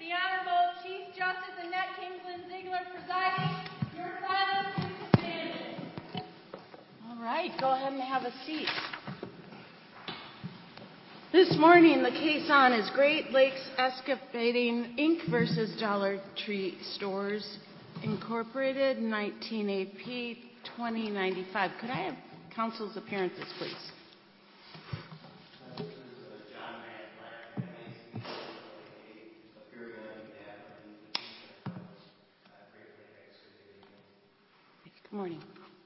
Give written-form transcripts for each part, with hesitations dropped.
The Honorable Chief Justice Annette Kingsland Ziegler presiding. Your silence is commanded. All right, go ahead and have a seat. This morning, the case on is Great Lakes Excavating, Inc. versus Dollar Tree Stores, Incorporated, 19 AP 2095. Could I have counsel's appearances, please? Good morning.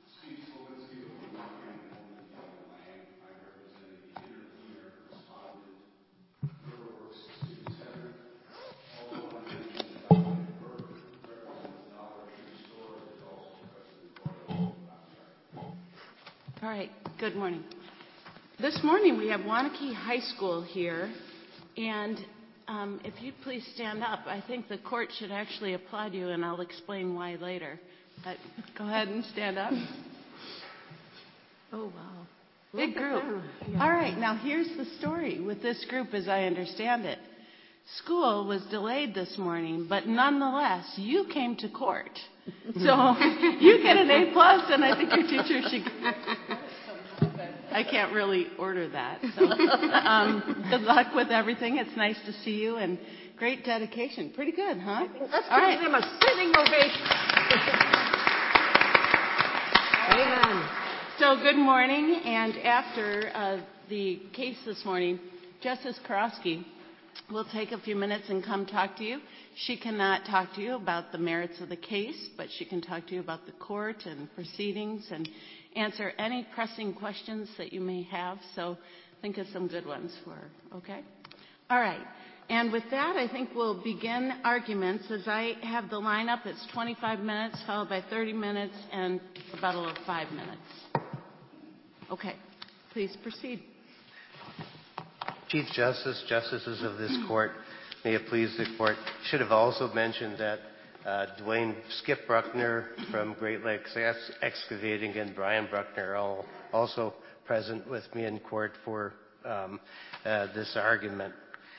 All right, good morning. This morning we have Waunakee High School here, and if you'd please stand up, I think the court should actually applaud you, and I'll explain why later. But go ahead and stand up. Oh, wow. Big group. Yeah. All right, now here's the story with this group as I understand it. School was delayed this morning, but nonetheless, you came to court. So you get an A+, and I think your teacher should... I can't really order that. So good luck with everything. It's nice to see you, and great dedication. Pretty good, huh? Let's give them a standing ovation. Amen. So good morning, and after the case this morning, Justice Karofsky will take a few minutes and come talk to you. She cannot talk to you about the merits of the case, but she can talk to you about the court and proceedings and answer any pressing questions that you may have. So think of some good ones for her, okay? All right. And with that, I think we'll begin arguments. As I have the lineup, it's 25 minutes, followed by 30 minutes, and rebuttal of 5 minutes. Okay. Please proceed. Chief Justice, Justices of this court, may it please the court, should have also mentioned that Dwayne Skip Bruckner from Great Lakes Excavating and Brian Bruckner are also present with me in court for this argument.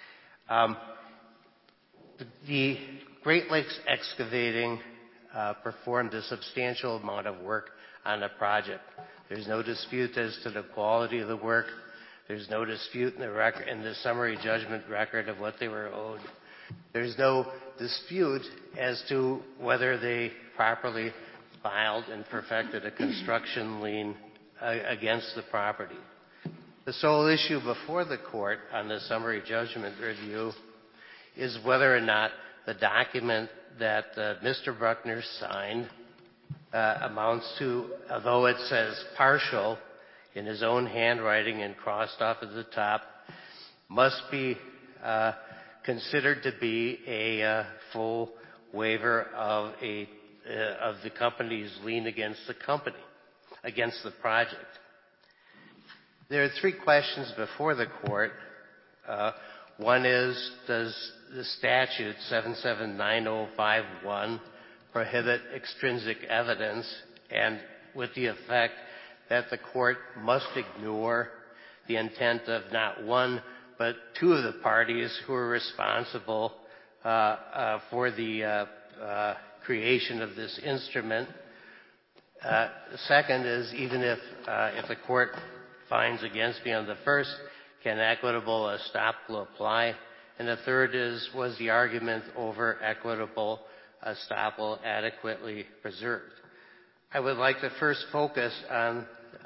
The Great Lakes Excavating performed a substantial amount of work on a project. There's no dispute as to the quality of the work. There's no dispute in the summary judgment record of what they were owed. There's no dispute as to whether they properly filed and perfected a construction lien against the property. The sole issue before the court on the summary judgment review is whether or not the document that Mr. Bruckner signed amounts to, although it says partial in his own handwriting and crossed off at the top, must be considered to be a full waiver of the company's lien against the company, against the project. There are three questions before the court. One is, does the statute 779051 prohibit extrinsic evidence, and with the effect that the court must ignore the intent of not one but two of the parties who are responsible for the creation of this instrument. The second is, even if the court finds against me on the first, can equitable estoppel apply? And the third is, was the argument over equitable estoppel adequately preserved? I would like to first focus on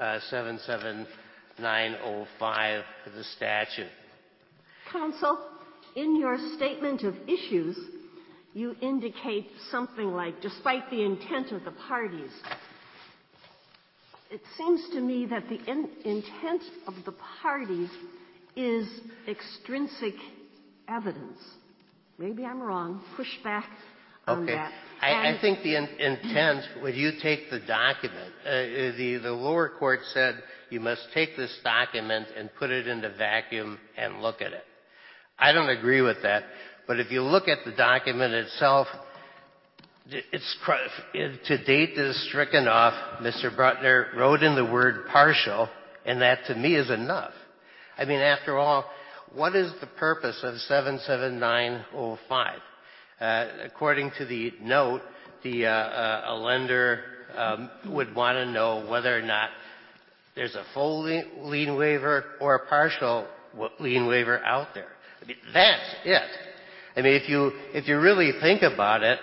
77905, the statute. Counsel, in your statement of issues, you indicate something like, despite the intent of the parties. It seems to me that the intent of the parties is extrinsic evidence. Maybe I'm wrong. Push back on that. I think the intent, when you take the document, the lower court said you must take this document and put it in the vacuum and look at it. I don't agree with that. But if you look at the document itself, it's to date is stricken off. Mr. Bruckner wrote in the word partial, and that to me is enough. I mean, after all, what is the purpose of 77905? According to the note, a lender would want to know whether or not there's a full lien waiver or a partial lien waiver out there. I mean, that's it. I mean, if you really think about it,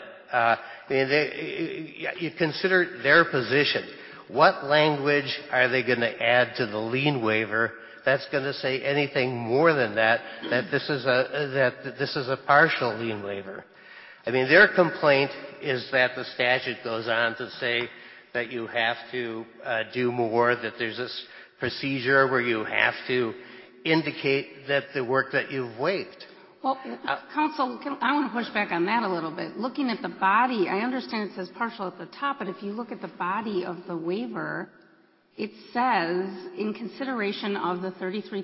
you consider their position. What language are they going to add to the lien waiver that's going to say anything more than that this is a partial lien waiver? I mean, their complaint is that the statute goes on to say that you have to do more, that there's this procedure where you have to indicate that the work that you've waived. Well, counsel, I want to push back on that a little bit. Looking at the body, I understand it says partial at the top, but if you look at the body of the waiver, it says, in consideration of the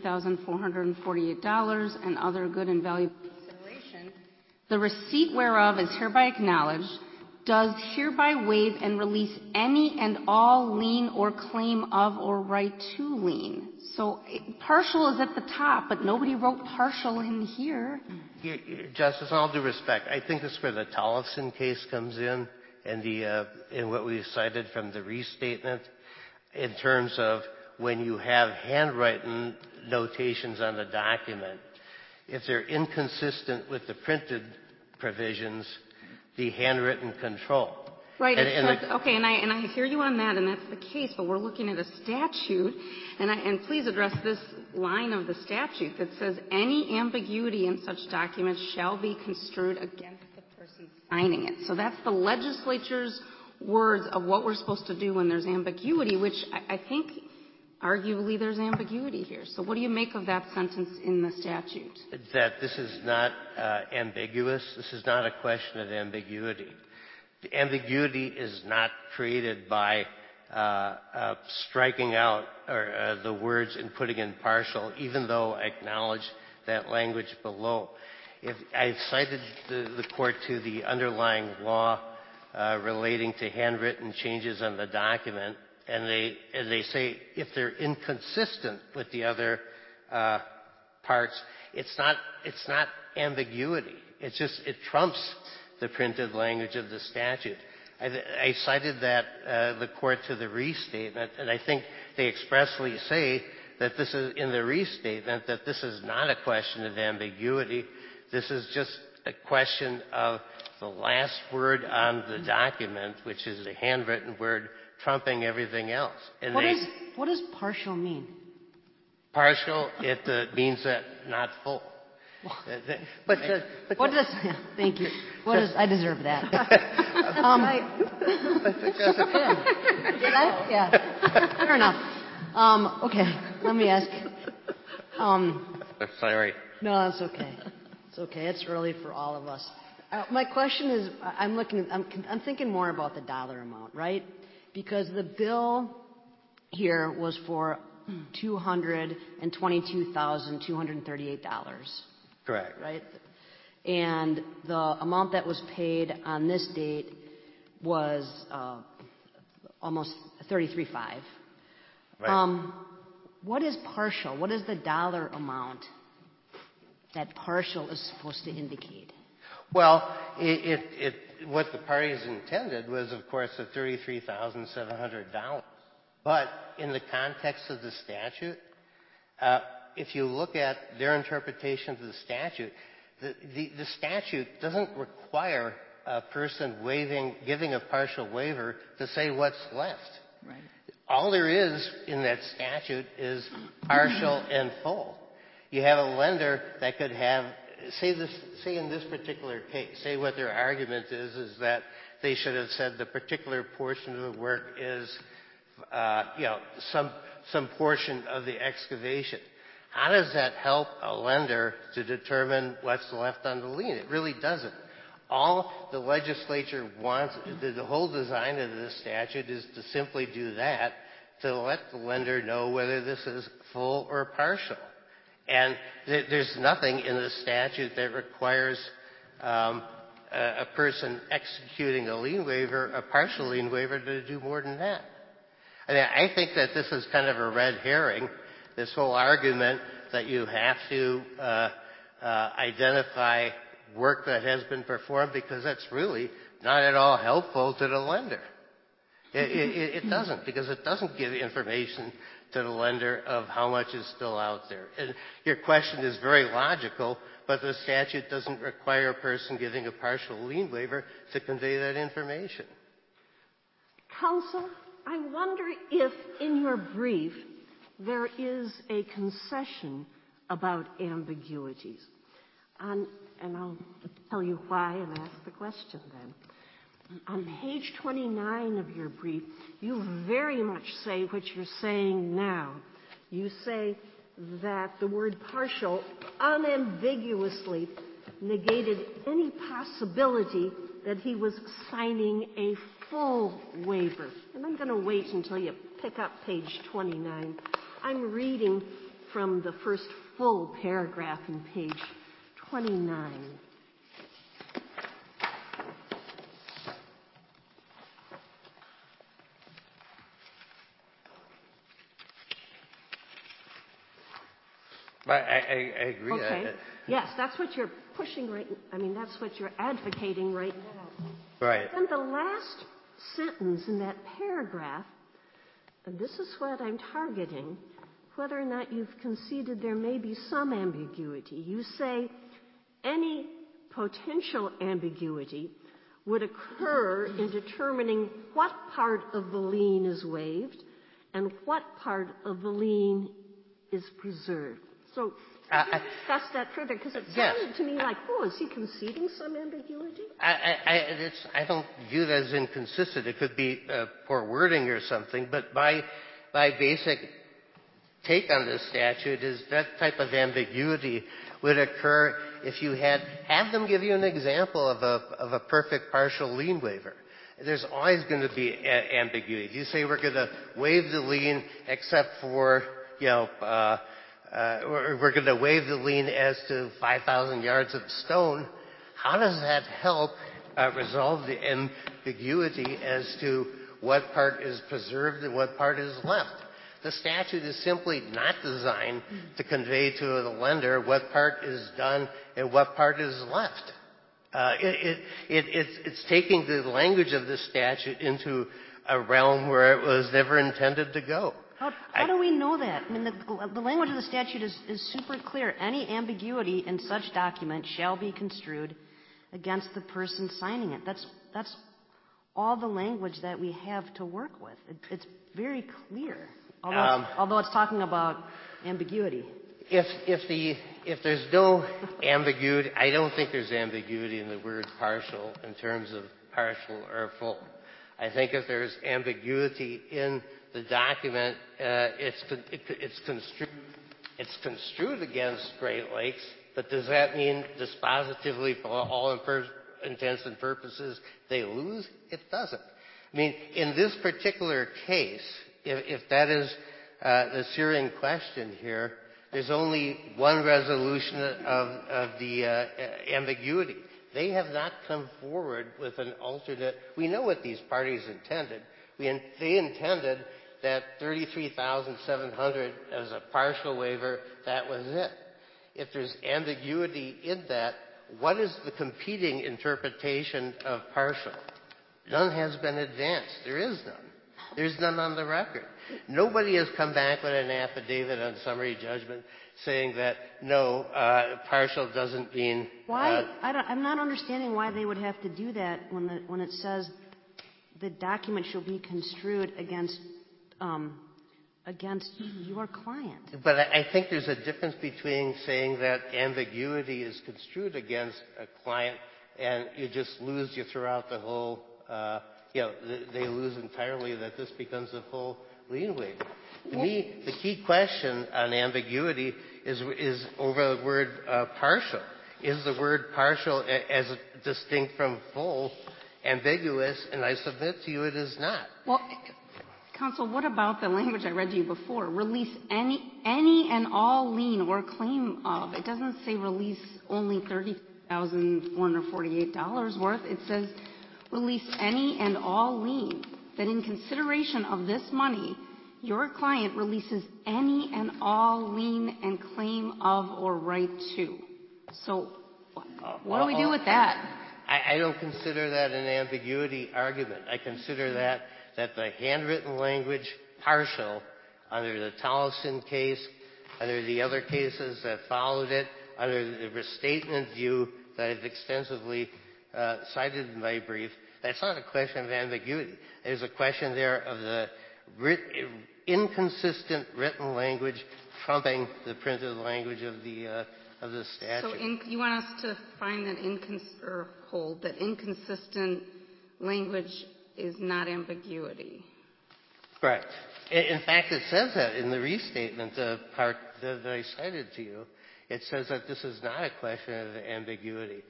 $33,448 and other good and valuable consideration, the receipt whereof is hereby acknowledged, does hereby waive and release any and all lien or claim of or right to lien. So partial is at the top, but nobody wrote partial in here. Justice, all due respect, I think this is where the Tollefson case comes in and what we cited from the restatement in terms of when you have handwritten notations on the document, if they're inconsistent with the printed provisions, the handwritten control. Right. And I hear you on that, and that's the case. But we're looking at a statute, and please address this line of the statute that says any ambiguity in such documents shall be construed against the person signing it. So that's the legislature's words of what we're supposed to do when there's ambiguity, which I think arguably there's ambiguity here. So what do you make of that sentence in the statute? That this is not ambiguous. This is not a question of ambiguity. The ambiguity is not created by striking out the words and putting in partial, even though I acknowledge that language below. If I cited the court to the underlying law relating to handwritten changes on the document, and they say if they're inconsistent with the other parts, it's not ambiguity. It's just it trumps the printed language of the statute. I cited that the court to the restatement, and I think they expressly say that this is in the restatement that this is not a question of ambiguity. This is just a question of the last word on the document, which is the handwritten word, trumping everything else. And what does partial mean? Partial, it means that not full. What does? Thank you. I deserve that. Yeah. Fair enough. Okay. Let me ask. Sorry. No, it's okay. It's okay. It's early for all of us. My question is, I'm thinking more about the dollar amount, right? Because the bill here was for $222,238. Correct. Right? And the amount that was paid on this date was almost $33,500. Right. What is partial? What is the dollar amount that partial is supposed to indicate? Well, what the parties intended was, of course, the $33,700. But in the context of the statute, if you look at their interpretation of the statute, the statute doesn't require a person giving a partial waiver to say what's left. Right. All there is in that statute is partial and full. You have a lender that could have, say in this particular case, say what their argument is that they should have said the particular portion of the work is, some portion of the excavation. How does that help a lender to determine what's left on the lien? It really doesn't. All the legislature wants, the whole design of this statute is to simply do that, to let the lender know whether this is full or partial. And there's nothing in the statute that requires a person executing a lien waiver, a partial lien waiver, to do more than that. I mean, I think that this is kind of a red herring, this whole argument that you have to identify work that has been performed, because that's really not at all helpful to the lender. It doesn't, because it doesn't give information to the lender of how much is still out there. And your question is very logical, but the statute doesn't require a person giving a partial lien waiver to convey that information. Counsel, I wonder if in your brief there is a concession about ambiguities. And I'll tell you why and ask the question then. On page 29 of your brief, you very much say what you're saying now. You say that the word partial unambiguously negated any possibility that he was signing a full waiver. And I'm going to wait until you pick up page 29. I'm reading from the first full paragraph in page 29. I agree. Okay. Yes, that's what you're pushing that's what you're advocating right now. Right. And the last sentence in that paragraph, and this is what I'm targeting, whether or not you've conceded there may be some ambiguity. You say any potential ambiguity would occur in determining what part of the lien is waived and what part of the lien is preserved. So discuss that further, because it sounded to me like, is he conceding some ambiguity? I don't view it as inconsistent. It could be poor wording or something, but my basic take on this statute is that type of ambiguity would occur if you have them give you an example of a perfect partial lien waiver. There's always going to be ambiguity. If you say we're going to waive the lien except for, we're going to waive the lien as to 5,000 yards of stone, how does that help resolve the ambiguity as to what part is preserved and what part is left? The statute is simply not designed to convey to the lender what part is done and what part is left. It's taking the language of the statute into a realm where it was never intended to go. How do we know that? I mean, the language of the statute is super clear. Any ambiguity in such document shall be construed against the person signing it. That's all the language that we have to work with. It's very clear, although it's talking about ambiguity. If there's no ambiguity, I don't think there's ambiguity in the word partial in terms of partial or full. I think if there's ambiguity in the document, it's construed against Great Lakes, but does that mean dispositively for all intents and purposes they lose? It doesn't. I mean, in this particular case, if that is the searing question here, there's only one resolution of the ambiguity. They have not come forward with an alternate. We know what these parties intended. They intended that $33,700 as a partial waiver, that was it. If there's ambiguity in that, what is the competing interpretation of partial? None has been advanced. There is none. There's none on the record. Nobody has come back with an affidavit on summary judgment saying that, no, partial doesn't mean... Why? I'm not understanding why they would have to do that when it says the document shall be construed against your client. But I think there's a difference between saying that ambiguity is construed against a client and you throw out the whole, they lose entirely, that this becomes a full lien waiver. To me, the key question on ambiguity is over the word partial. Is the word partial as distinct from full ambiguous? And I submit to you it is not. Well, counsel, what about the language I read to you before? Release any and all lien or claim of. It doesn't say release only $30,448 worth. It says release any and all lien. That in consideration of this money, your client releases any and all lien and claim of or right to. So What do we do with that? I don't consider that an ambiguity argument. I consider that the handwritten language, partial, under the Tolleson case, under the other cases that followed it, under the restatement view that I've extensively cited in my brief, that's not a question of ambiguity. There's a question there of the inconsistent written language trumping the printed language of the statute. So you want us to find that hold that inconsistent language is not ambiguity. Correct. In fact, it says that in the restatement part that I cited to you. It says that this is not a question of ambiguity.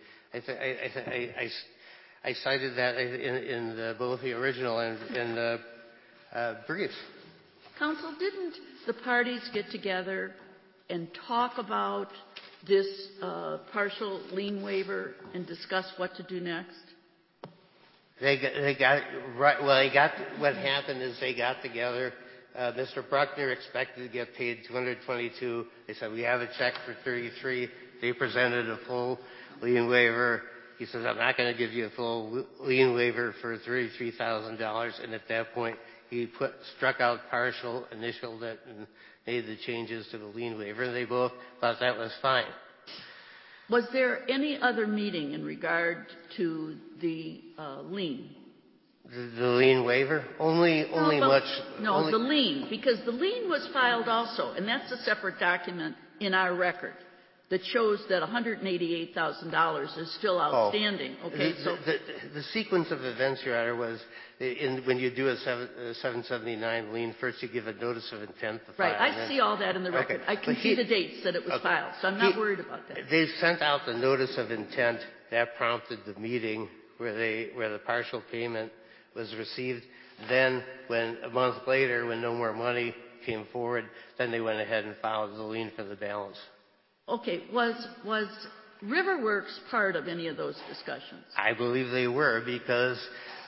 I cited that in both the original and the brief. Counsel, didn't the parties get together and talk about this partial lien waiver and discuss what to do next? They got right. Well, what happened is they got together. Mr. Bruckner expected to get paid $222. They said, we have a check for $33. They presented a full lien waiver. He says, I'm not going to give you a full lien waiver for $33,000. And at that point, he struck out partial, initialed it, and made the changes to the lien waiver. And they both thought that was fine. Was there any other meeting in regard to the lien? The lien waiver? The lien, because the lien was filed also, and that's a separate document in our record that shows that $188,000 is still outstanding. Okay, so the sequence of events, Your Honor, was when you do a 779 lien, first you give a notice of intent to file. Right, I see all that in the record. Okay. I can see the dates that it was filed, so I'm not worried about that. They sent out the notice of intent. That prompted the meeting where the partial payment was received. Then, when a month later, when no more money came forward, then they went ahead and filed the lien for the balance. Okay, was Riverworks part of any of those discussions? I believe they were because,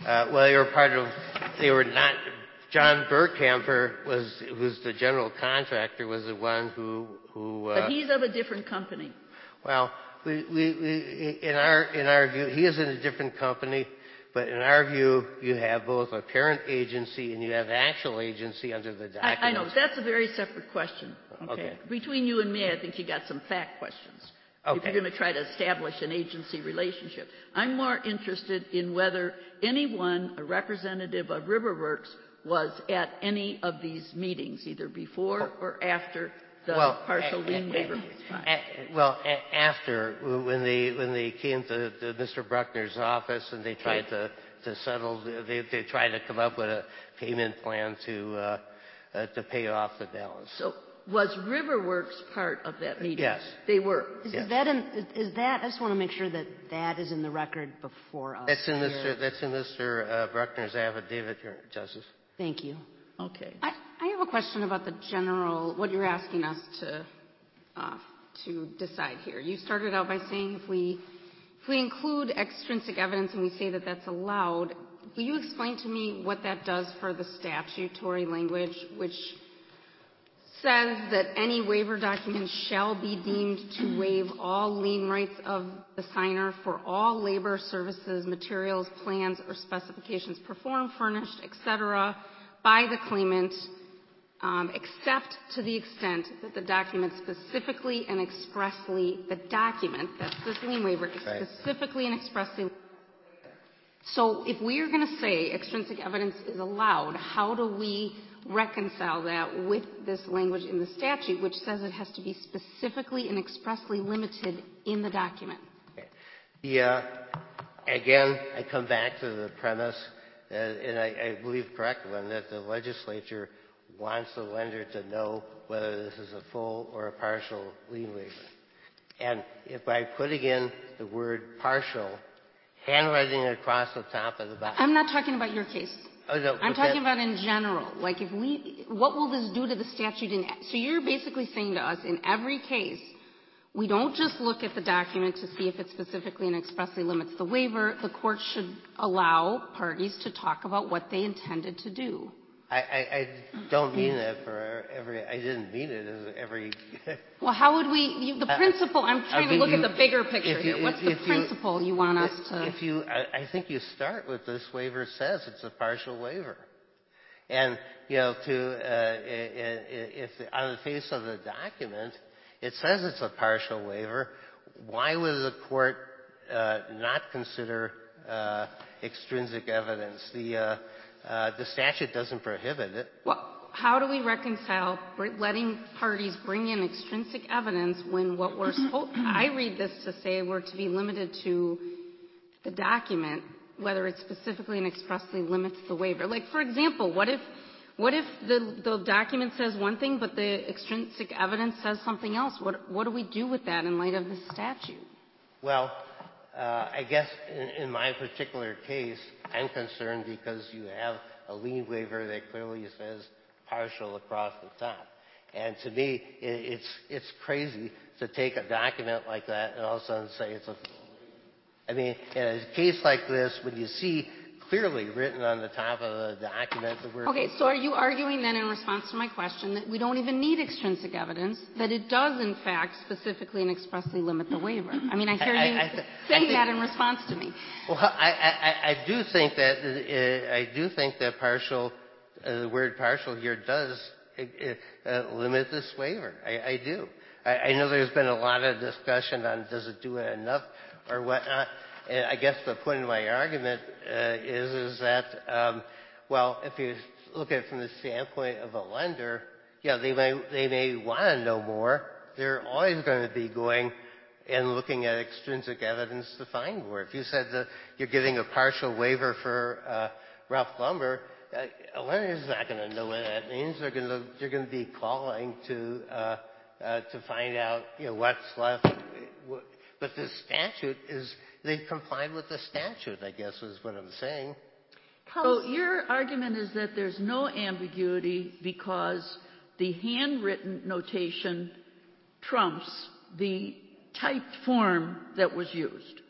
they were not. John Bergkamper who's the general contractor, was the one who. But he's of a different company. Well, we in our view, he is in a different company. But in our view, you have both a parent agency and you have actual agency under the documents. I know. That's a very separate question. Okay. Between you and me, I think you got some fact questions. Okay. If you're going to try to establish an agency relationship. I'm more interested in whether anyone, a representative of Riverworks, was at any of these meetings, either before or after the partial lien waiver was filed. After, when they came to Mr. Bruckner's office and they tried to settle, they tried to come up with a payment plan to pay off the balance. So was Riverworks part of that meeting? Yes. They were. Is that I just want to make sure that is in the record before us. That's in Mr. Bruckner's affidavit, Your Justice. Thank you. Okay. I have a question about the general, what you're asking us to decide here. You started out by saying if we include extrinsic evidence and we say that that's allowed, will you explain to me what that does for the statutory language, which says that any waiver document shall be deemed to waive all lien rights of the signer for all labor, services, materials, plans, or specifications performed, furnished, etc., by the claimant, except to the extent that the document specifically and expressly, that's this lien waiver, is specifically and expressly. So if we are going to say extrinsic evidence is allowed, how do we reconcile that with this language in the statute, which says it has to be specifically and expressly limited in the document? Okay. Again, I come back to the premise, and I believe correctly, that the legislature wants the lender to know whether this is a full or a partial lien waiver. And if by putting in the word partial, handwriting it across the top of the box. I'm not talking about your case. Oh, no, I'm talking about in general. Like what will this do to the statute? So you're basically saying to us, in every case, we don't just look at the document to see if it specifically and expressly limits the waiver. The court should allow parties to talk about what they intended to do. I don't mean that for every. I didn't mean it as every. Well, how would we? The principle. I'm trying to look at the bigger picture here. What's the principle you want us to? I think you start with this waiver says it's a partial waiver, and if on the face of the document it says it's a partial waiver, why would the court not consider extrinsic evidence? The statute doesn't prohibit it. Well, how do we reconcile letting parties bring in extrinsic evidence when what we're supposed? I read this to say we're to be limited to the document, whether it specifically and expressly limits the waiver. Like, for example, what if the document says one thing, but the extrinsic evidence says something else? What do we do with that in light of the statute? Well, I guess in my particular case, I'm concerned because you have a lien waiver that clearly says partial across the top. And to me, it's crazy to take a document like that and all of a sudden say it's a full waiver. I mean, in a case like this, when you see clearly written on the top of the document the word... Okay, so are you arguing then in response to my question that we don't even need extrinsic evidence, that it does in fact specifically and expressly limit the waiver? I mean, I hear you saying that in response to me. Well, I do think that partial, the word partial here does limit this waiver. I do. I know there's been a lot of discussion on does it do it enough or whatnot. And I guess the point of my argument is that, well, if you look at it from the standpoint of a lender, yeah, they may want to know more. They're always going to be going and looking at extrinsic evidence to find more. If you said that you're giving a partial waiver for rough lumber, a lender's not going to know what that means. They're going to be calling to find out, what's left. But the statute is. They've complied with the statute, I guess, is what I'm saying. So your argument is that there's no ambiguity because the handwritten notation trumps the typed form that was used.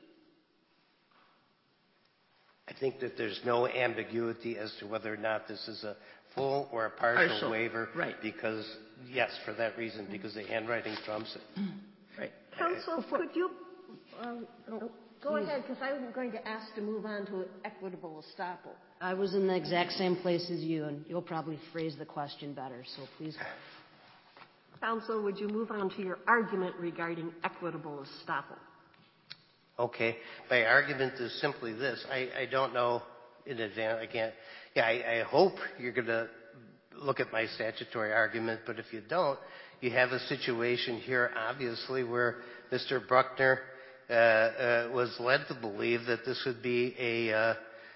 I think that there's no ambiguity as to whether or not this is a full or a partial waiver. Right. Because, yes, for that reason, because the handwriting trumps it. Right. Counsel, could you go ahead, because I was going to ask to move on to equitable estoppel. I was in the exact same place as you, and you'll probably phrase the question better, so please. Counsel, would you move on to your argument regarding equitable estoppel? Okay. My argument is simply this. I don't know in advance. I can't. Yeah, I hope you're going to look at my statutory argument, but if you don't, you have a situation here, obviously, where Mr. Bruckner was led to believe that this would be a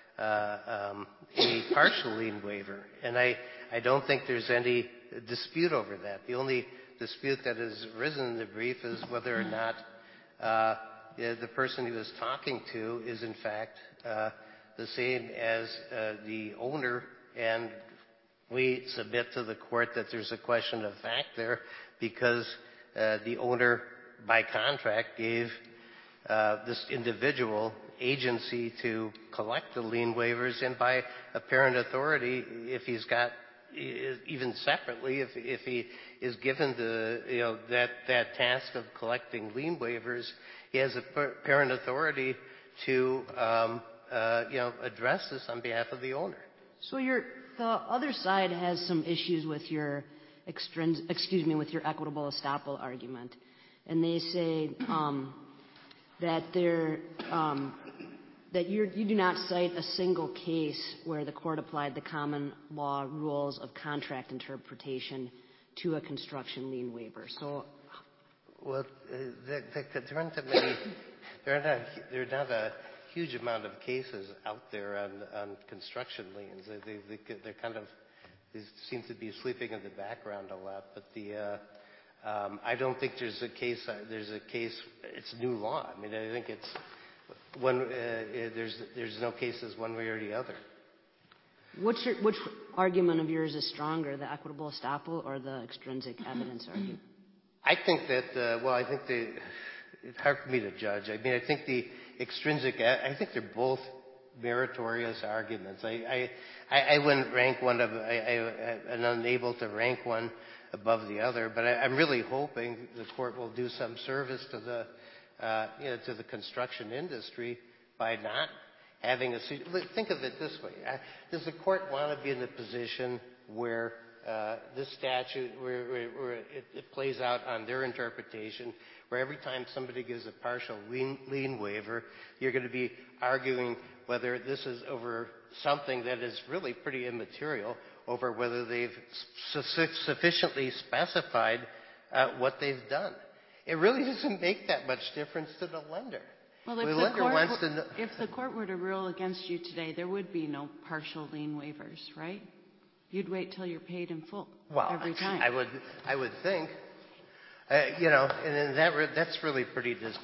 partial lien waiver. And I don't think there's any dispute over that. The only dispute that has arisen in the brief is whether or not the person he was talking to is, in fact, the same as the owner. And we submit to the court that there's a question of fact there because the owner, by contract, gave this individual agency to collect the lien waivers, and by apparent authority, if he's got, even separately, if he is given that task of collecting lien waivers, he has apparent authority to address this on behalf of the owner. So the other side has some issues with your with your equitable estoppel argument, and they say that you do not cite a single case where the court applied the common law rules of contract interpretation to a construction lien waiver. So, well, there aren't that many. There are not a huge amount of cases out there on construction liens. They're kind of, they seem to be sleeping in the background a lot. But I don't think there's a case. It's new law. I mean, I think it's one. There's no cases one way or the other. Which argument of yours is stronger, the equitable estoppel or the extrinsic evidence argument? I think that. I think it's hard for me to judge. I mean, I think the extrinsic. I think they're both meritorious arguments. I wouldn't rank I'm unable to rank one above the other, but I'm really hoping the court will do some service to the construction industry by not having think of it this way. Does the court want to be in a position where this statute, where it plays out on their interpretation, where every time somebody gives a partial lien waiver, you're going to be arguing whether this is over something that is really pretty immaterial, over whether they've sufficiently specified what they've done. It really doesn't make that much difference to the lender. Well, if the court were to rule against you today, there would be no partial lien waivers, right? You'd wait till you're paid in full every time. I would think, and that's really pretty disappointing.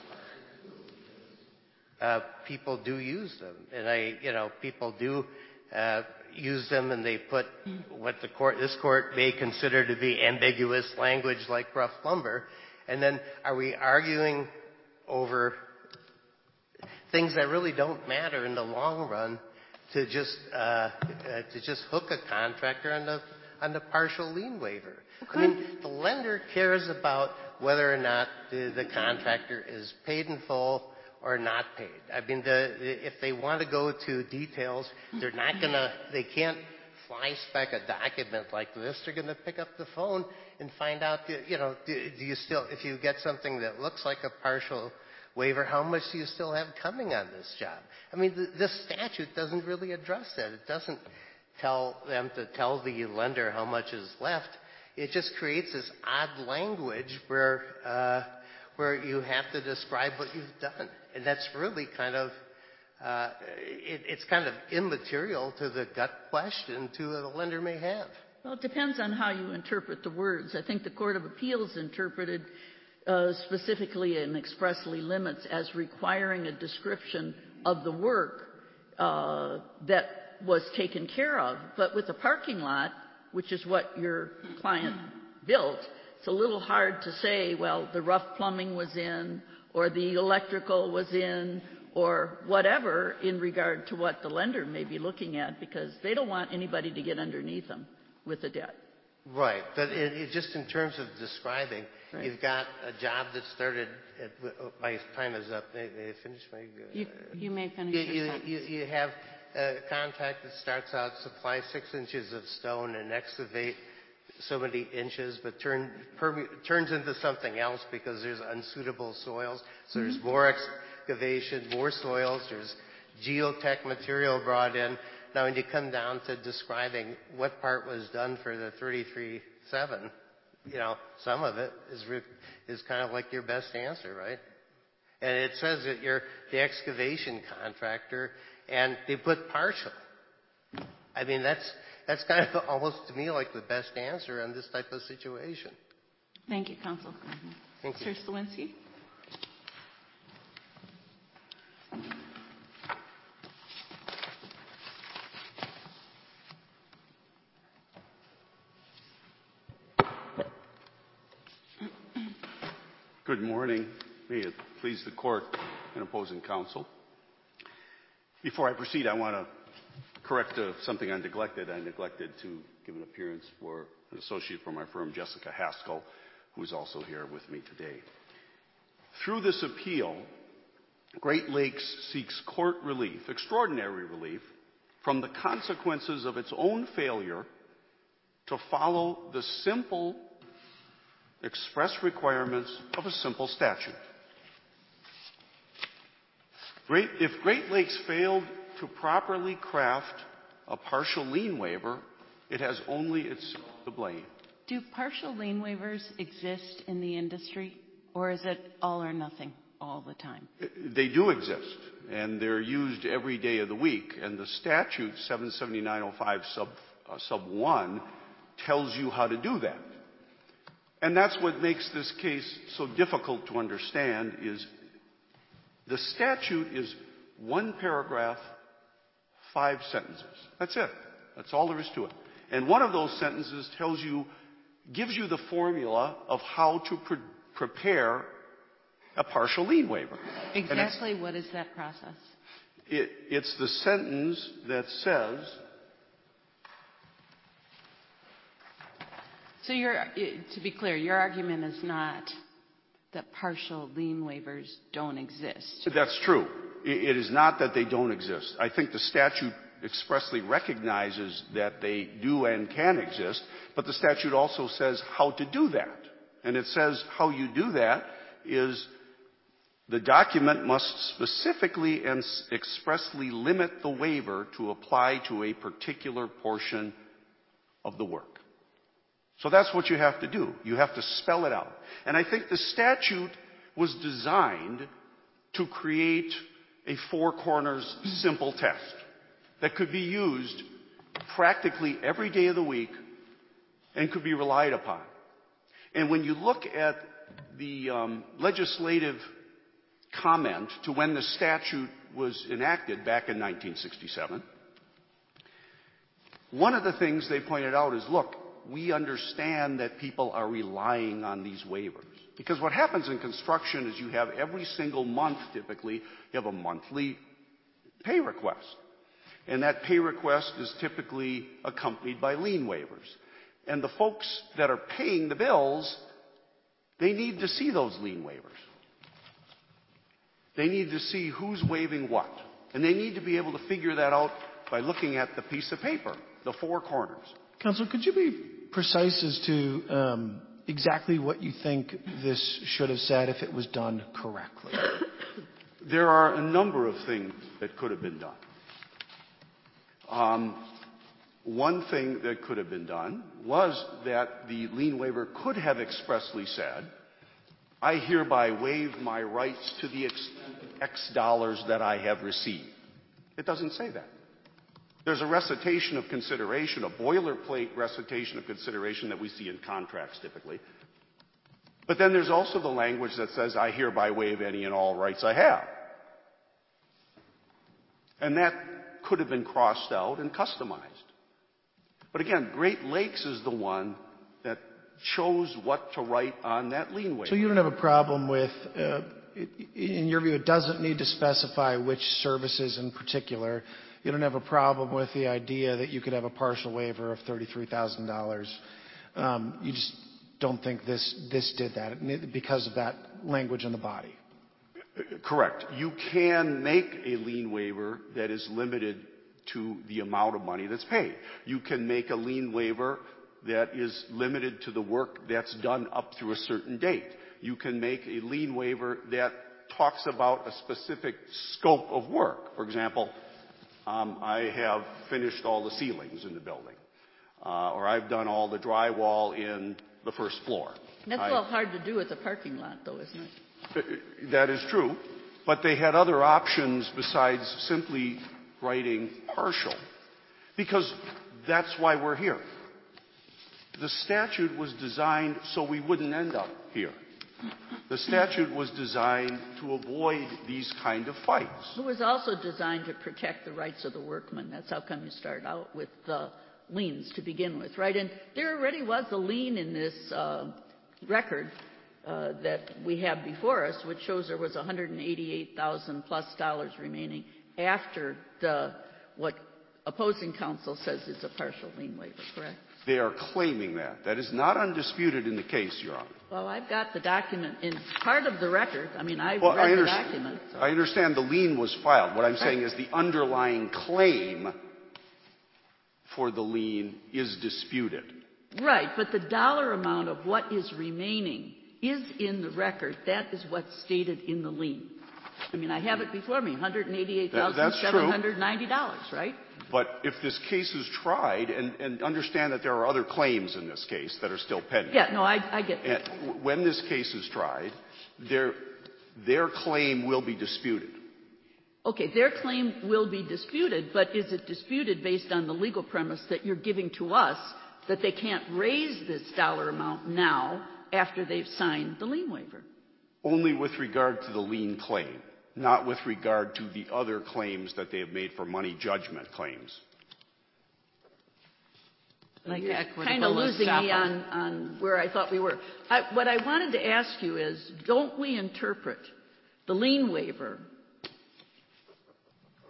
People do use them, and people do use them, and they put what this court may consider to be ambiguous language like rough lumber, and then are we arguing over things that really don't matter in the long run to just hook a contractor on the partial lien waiver? I mean, the lender cares about whether or not the contractor is paid in full or not paid. I mean, if they want to go to details, they can't fly spec a document like this. They're going to pick up the phone and find out, do you still, if you get something that looks like a partial waiver, how much do you still have coming on this job? I mean, this statute doesn't really address that. It doesn't tell them to tell the lender how much is left. It just creates this odd language where you have to describe what you've done. And that's really kind of, it's kind of immaterial to the gut question the lender may have. Well, it depends on how you interpret the words. I think the Court of Appeals interpreted specifically and expressly limits as requiring a description of the work that was taken care of. But with the parking lot, which is what your client built, it's a little hard to say, well, the rough plumbing was in, or the electrical was in, or whatever in regard to what the lender may be looking at, because they don't want anybody to get underneath them with the debt. Right, but just in terms of describing, right. You've got a job that started my time is up. May I finish my... You may finish your sentence. You have a contract that starts out, supply 6 inches of stone and excavate so many inches, but turns into something else because there's unsuitable soils. So there's more excavation, more soils, there's geotech material brought in. Now, when you come down to describing what part was done for the 33-7, some of it is kind of like your best answer, right? And it says that you're the excavation contractor, and they put partial. I mean, that's kind of almost to me like the best answer on this type of situation. Thank you, Counsel. Thank you. Mr. Slawinski. Good morning. May it please the court and opposing counsel. Before I proceed, I want to correct something I neglected. I neglected to give an appearance for an associate from my firm, Jessica Haskell, who is also here with me today. Through this appeal, Great Lakes seeks court relief, extraordinary relief, from the consequences of its own failure to follow the simple express requirements of a simple statute. If Great Lakes failed to properly craft a partial lien waiver, it has only itself to blame. Do partial lien waivers exist in the industry, or is it all or nothing all the time? They do exist, and they're used every day of the week. And the statute 77905 sub 1 tells you how to do that. And that's what makes this case so difficult to understand is the statute is one paragraph, 5 sentences. That's it. That's all there is to it. And one of those sentences gives you the formula of how to prepare a partial lien waiver. Exactly what is that process? It's the sentence that says, So to be clear, your argument is not that partial lien waivers don't exist. that's true. It is not that they don't exist. I think the statute expressly recognizes that they do and can exist, but the statute also says how to do that. And it says how you do that is the document must specifically and expressly limit the waiver to apply to a particular portion of the work. So that's what you have to do. You have to spell it out. And I think the statute was designed to create a four corners simple test that could be used practically every day of the week and could be relied upon. And when you look at the legislative comment to when the statute was enacted back in 1967, one of the things they pointed out is, look, we understand that people are relying on these waivers. Because what happens in construction is you have every single month, typically, you have a monthly pay request. And that pay request is typically accompanied by lien waivers. And the folks that are paying the bills, they need to see those lien waivers. They need to see who's waiving what. And they need to be able to figure that out by looking at the piece of paper, the four corners. Counsel, could you be precise as to exactly what you think this should have said if it was done correctly? There are a number of things that could have been done. One thing that could have been done was that the lien waiver could have expressly said, I hereby waive my rights to the extent of X dollars that I have received. It doesn't say that. There's a recitation of consideration, a boilerplate recitation of consideration that we see in contracts typically. But then there's also the language that says, I hereby waive any and all rights I have. And that could have been crossed out and customized. But again, Great Lakes is the one that chose what to write on that lien waiver. So you don't have a problem with, in your view, it doesn't need to specify which services in particular. You don't have a problem with the idea that you could have a partial waiver of $33,000. You just don't think this did that because of that language in the body. Correct. You can make a lien waiver that is limited to the amount of money that's paid. You can make a lien waiver that is limited to the work that's done up through a certain date. You can make a lien waiver that talks about a specific scope of work. For example, I have finished all the ceilings in the building, or I've done all the drywall in the first floor. That's a little hard to do at the parking lot, though, isn't it? That is true, but they had other options besides simply writing partial, because that's why we're here. The statute was designed so we wouldn't end up here. The statute was designed to avoid these kind of fights. It was also designed to protect the rights of the workmen. That's how come you start out with the liens to begin with, right? And there already was a lien in this record that we have before us, which shows there was $188,000 plus remaining after what opposing counsel says is a partial lien waiver, correct? They are claiming that. That is not undisputed in the case, Your Honor. Well, I've got the document in part of the record. I mean, I've read the document. So. I understand the lien was filed. What I'm saying is the underlying claim for the lien is disputed. Right, but the dollar amount of what is remaining is in the record. That is what's stated in the lien. I mean, I have it before me, $188,790, right? But if this case is tried, and understand that there are other claims in this case that are still pending. Yeah, no, I get that. And when this case is tried, their claim will be disputed. Okay, their claim will be disputed, but is it disputed based on the legal premise that you're giving to us that they can't raise this dollar amount now after they've signed the lien waiver? Only with regard to the lien claim, not with regard to the other claims that they have made for money judgment claims. Like you're kind of losing me on where I thought we were. What I wanted to ask you is, don't we interpret the lien waiver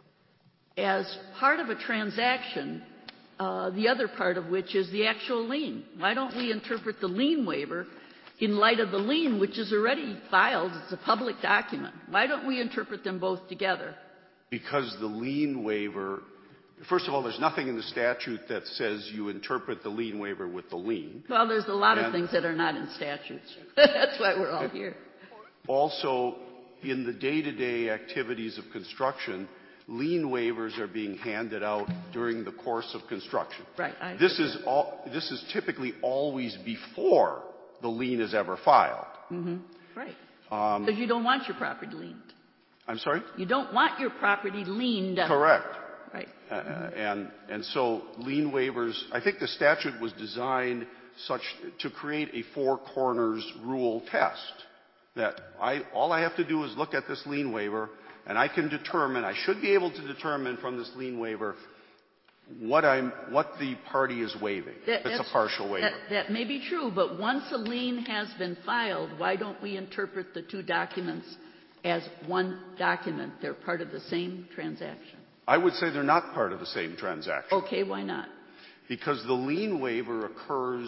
as part of a transaction, the other part of which is the actual lien. Why don't we interpret the lien waiver in light of the lien, which is already filed? It's a public document. Why don't we interpret them both together? Because the lien waiver, first of all, there's nothing in the statute that says you interpret the lien waiver with the lien. Well, there's a lot of things that are not in statutes. That's why we're all here. Also, in the day-to-day activities of construction, lien waivers are being handed out during the course of construction. Right. This is typically always before the lien is ever filed. Mm-hmm. Right. Because you don't want your property liened. I'm sorry? You don't want your property liened. Correct. Right. And so lien waivers, I think the statute was designed such to create a four corners rule test. That all I have to do is look at this lien waiver, and I should be able to determine from this lien waiver what the party is waiving. It's a partial waiver. That may be true, but once a lien has been filed, why don't we interpret the two documents as one document? They're part of the same transaction. I would say they're not part of the same transaction. Okay, why not? Because the lien waiver occurs,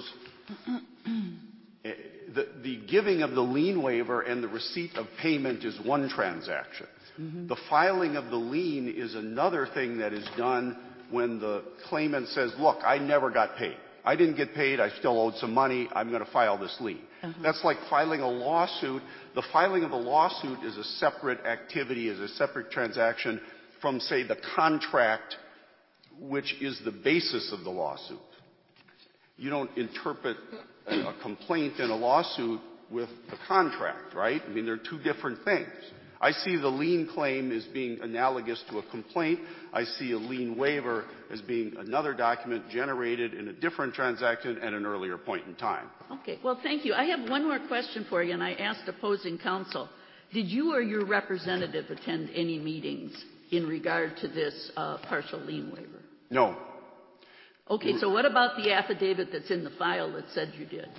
the giving of the lien waiver and the receipt of payment is one transaction. Mm-hmm. The filing of the lien is another thing that is done when the claimant says, look, I never got paid. I didn't get paid. I still owed some money. I'm going to file this lien. Uh-huh. That's like filing a lawsuit. The filing of a lawsuit is a separate activity, is a separate transaction from, say, the contract, which is the basis of the lawsuit. You don't interpret a complaint in a lawsuit with the contract, right? I mean, they're two different things. I see the lien claim as being analogous to a complaint. I see a lien waiver as being another document generated in a different transaction at an earlier point in time. Okay. Well, thank you. I have one more question for you, and I asked opposing counsel. Did you or your representative attend any meetings in regard to this partial lien waiver? No. Okay. So what about the affidavit that's in the file that said you did?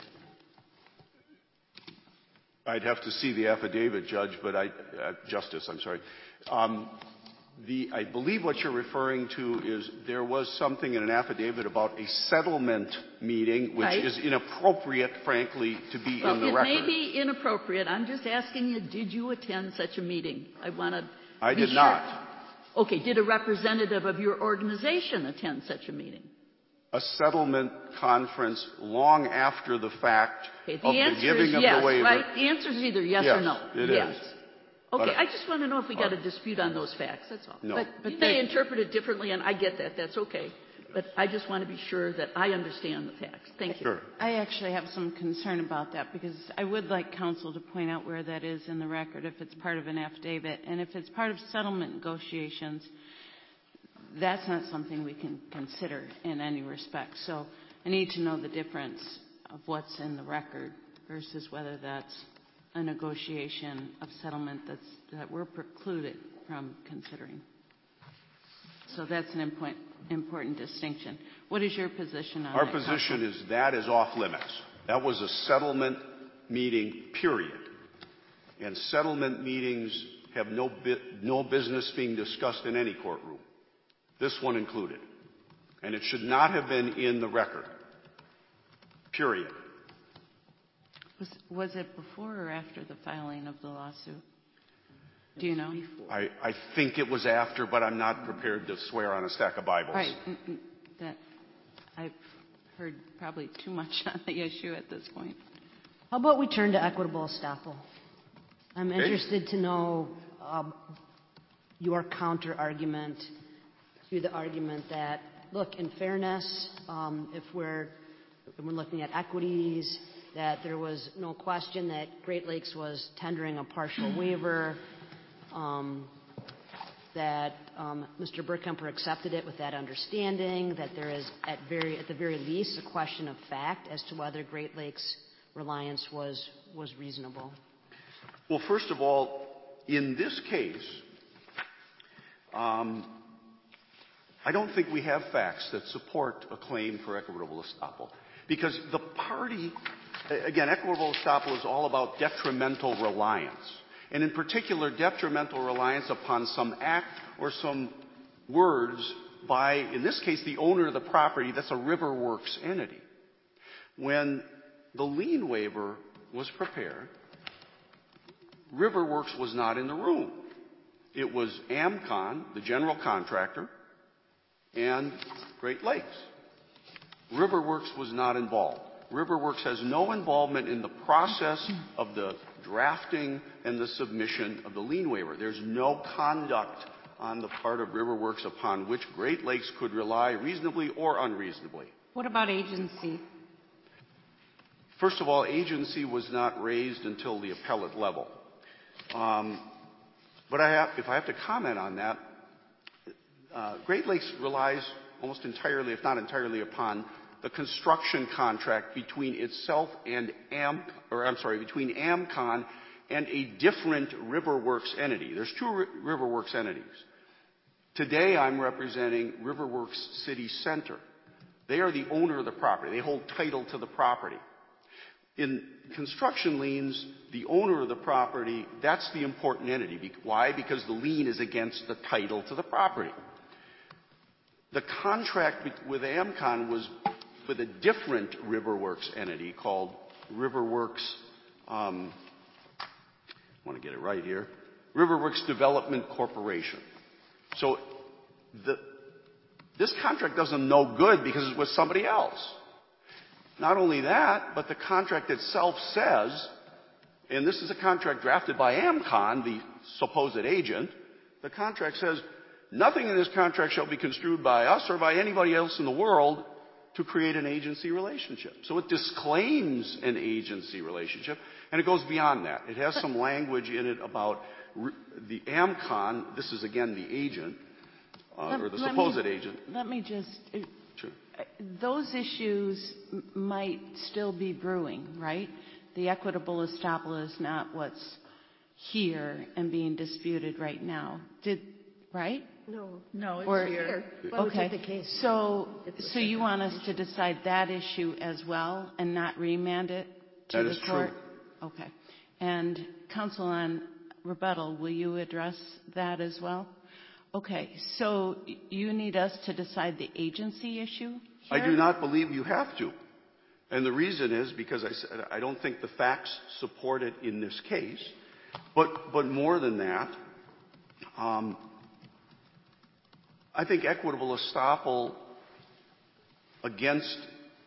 I'd have to see the affidavit, Judge, but Justice, I'm sorry. I believe what you're referring to is there was something in an affidavit about a settlement meeting, which is inappropriate, frankly, to be in the record. It may be inappropriate. I'm just asking you, did you attend such a meeting? I did not. Okay. Did a representative of your organization attend such a meeting? A settlement conference long after the fact of the giving of the waiver. Right? The answer is either yes or no. It is. Okay, I just want to know if we got a dispute on those facts, that's all. No. But you may interpret it differently, and I get that. That's okay. But I just want to be sure that I understand the facts. Thank you. Sure. I actually have some concern about that because I would like counsel to point out where that is in the record, if it's part of an affidavit. And if it's part of settlement negotiations, that's not something we can consider in any respect. So I need to know the difference of what's in the record versus whether that's a negotiation of settlement that we're precluded from considering. So that's an important distinction. What is your position on that? Our position is that is off limits. That was a settlement meeting, period. And settlement meetings have no business being discussed in any courtroom. This one included. And it should not have been in the record. Period. Was it before or after the filing of the lawsuit? Do you know? I think it was after, but I'm not prepared to swear on a stack of Bibles. Right. I've heard probably too much on the issue at this point. How about we turn to equitable estoppel? I'm interested to know your counter-argument to the argument that, look, in fairness, if we're looking at equities, that there was no question that Great Lakes was tendering a partial waiver, that Mr. Burkemper accepted it with that understanding, that there is at the very least a question of fact as to whether Great Lakes' reliance was reasonable. Well, first of all, in this case, I don't think we have facts that support a claim for equitable estoppel. Because the party, again, equitable estoppel is all about detrimental reliance. And in particular, detrimental reliance upon some act or some words by, in this case, the owner of the property. That's a RiverWorks entity. When the lien waiver was prepared, RiverWorks was not in the room. It was AmCon, the general contractor, and Great Lakes. RiverWorks was not involved. RiverWorks has no involvement in the process of the drafting and the submission of the lien waiver. There's no conduct on the part of RiverWorks upon which Great Lakes could rely reasonably or unreasonably. What about agency? First of all, agency was not raised until the appellate level. But if I have to comment on that, Great Lakes relies almost entirely, if not entirely, upon the construction contract between itself and between AmCon and a different RiverWorks entity. There's two RiverWorks entities. Today I'm representing RiverWorks City Center. They are the owner of the property. They hold title to the property. In construction liens, the owner of the property, that's the important entity. Why? Because the lien is against the title to the property. The contract with AmCon was with a different RiverWorks entity called RiverWorks, I want to get it right here, RiverWorks Development Corporation. So this contract does them no good because it's with somebody else. Not only that, but the contract itself says, and this is a contract drafted by AmCon, the supposed agent, the contract says, nothing in this contract shall be construed by us or by anybody else in the world to create an agency relationship. So it disclaims an agency relationship, and it goes beyond that. It has some language in it about the AmCon, this is again the agent, or the supposed agent. Let me just... Sure. Those issues might still be brewing, right? The equitable estoppel is not what's here and being disputed right now. Right? No, it's Or, here. Okay. The case. So you want us to decide that issue as well and not remand it to the court? True. Okay. And counsel on rebuttal, will you address that as well? Okay. So you need us to decide the agency issue here? I do not believe you have to. And the reason is because I don't think the facts support it in this case. But more than that, I think equitable estoppel against